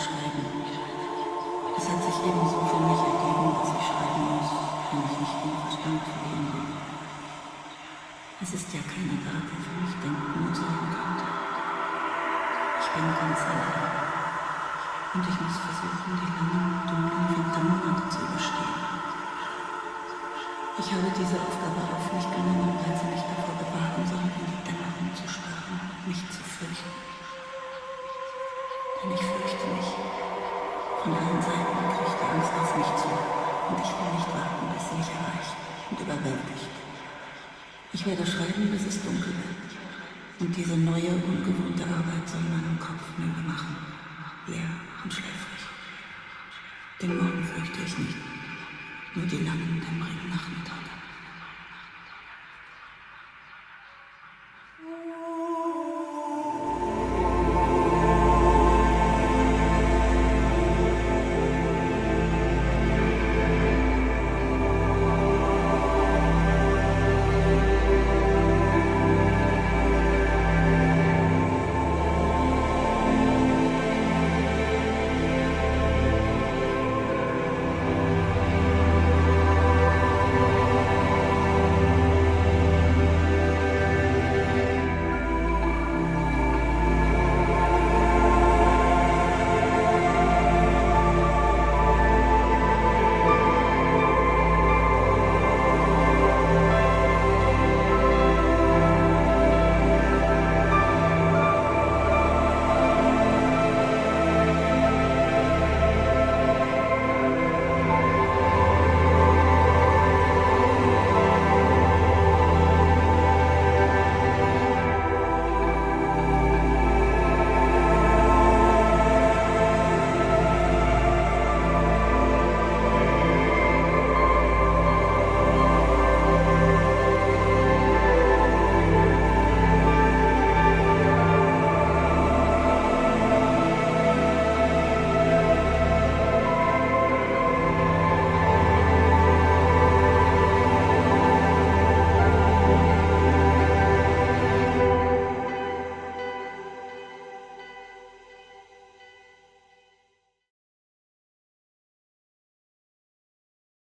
schreiben. Es hat sich ebenso für mich ergeben, dass ich schreiben muss, wenn ich nicht den Verstand verlieren will. Es ist ja keiner da, der für mich denken und sagen könnte. Ich bin ganz allein. Und ich muss versuchen, die langen, dunklen Wintermonate zu überstehen. Ich habe diese Aufgabe auf mich genommen, weil sie mich davor bewahren soll, in die Dämmerung zu starren und mich zu fürchten. Denn ich fürchte mich. Von allen Seiten kriegt die Angst auf mich zu und ich will nicht warten, bis sie mich erreicht und überwältigt. Ich werde schreiben, bis es dunkel wird. Und diese neue, ungewohnte Arbeit soll meinen Kopf müde machen, leer und schläfrig. Den Morgen fürchte ich nicht, nur die langen, dämmerigen Nachmittage.